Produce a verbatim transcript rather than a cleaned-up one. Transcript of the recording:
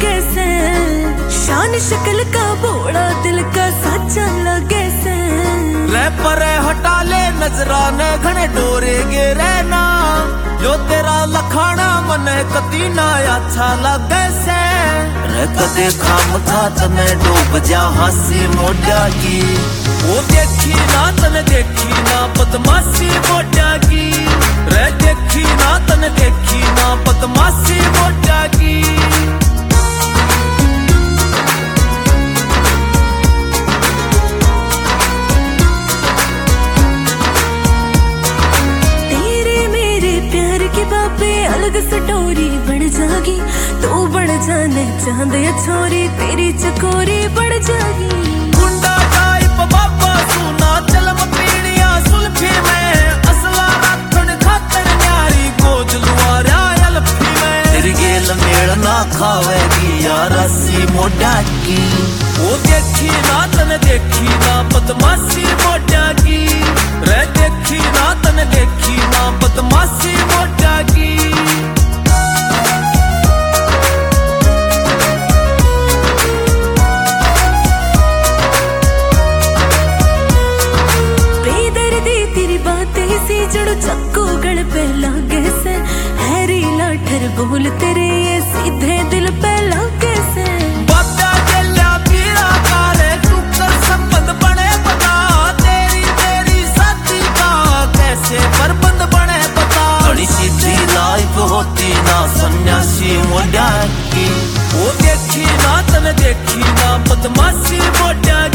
लगे से, शान शक्ल का भोड़ा दिल का साचा लगे से। ले परे हटा ले नजराने घने डोरे गे रहना, जो तेरा लखाना मने कती ना अच्छा लगे से। रे कदे खाम खा तने डूब जा हंसी मोटा की, वो देखी ना तने देखी ना बदमाशी मोटा की। रे देखी ना तने देखी ना बदमाशी मोटा की। अलग स्टोरी बढ़ जागी, तू बढ़ जाने चांद या छोरी, तेरी चकोरी बढ़ जागी। गुंडा टाइप बाबा सुना चलम पीड़िया सुल्फी में, असला रखन खातर न्यारी गोज लुआरा अल्फी में। तेरी गेल मेल ना खावेगी यार रस्सी मोटा की, वो देखी ना तने देखी ना बदमाशी मोटा की। रे देखी ना तने देखी ना बदमाशी मोटा की। जड़ो चक्को गल पे लागे से, हैरी लाठर बोल तेरे ये सीधे दिल पे लागे से। बाबा चल्या पीरा काले टुकर संबंध बने पता, तेरी तेरी साथी का कैसे प्रबंध बने पता। बड़ी सीधी लाइफ होती ना सन्यासी मोटा की, वो देखी ना तने देखी ना बदमाशी मोटा